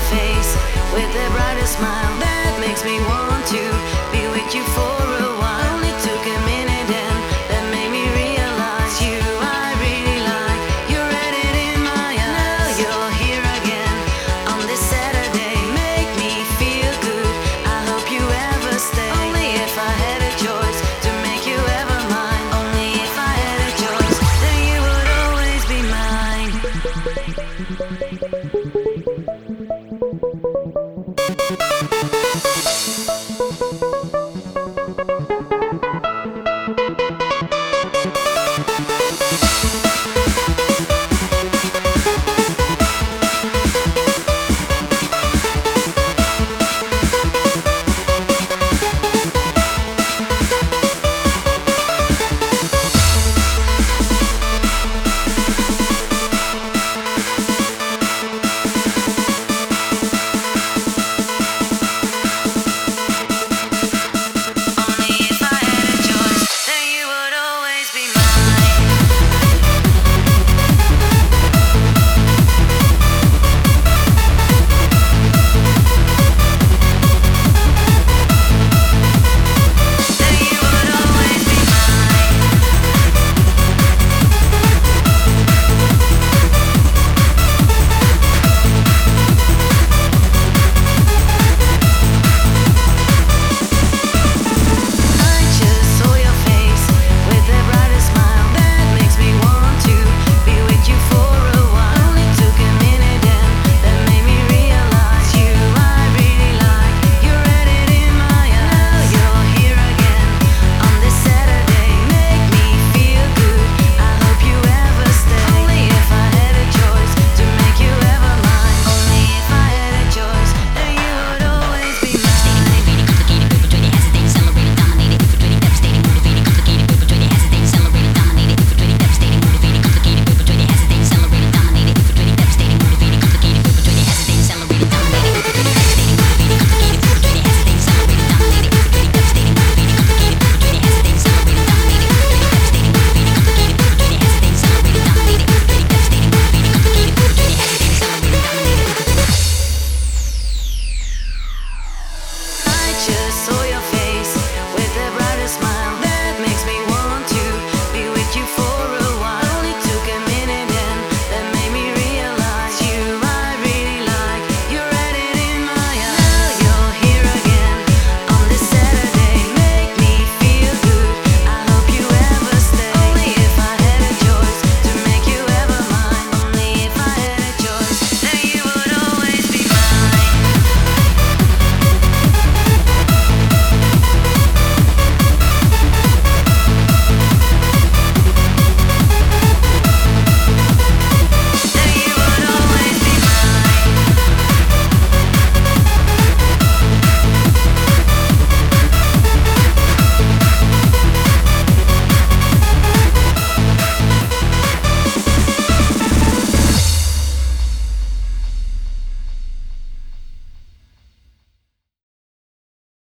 face with the brightest smile that makes me want to be with you for a while. Only took a minute and that made me realize you I really like. You're read it in my eyes. Now you're here again on this Saturday. Make me feel good. I hope you ever stay. Only if I had a choice to make you ever mine. Only if I had a choice, then you would always be mine.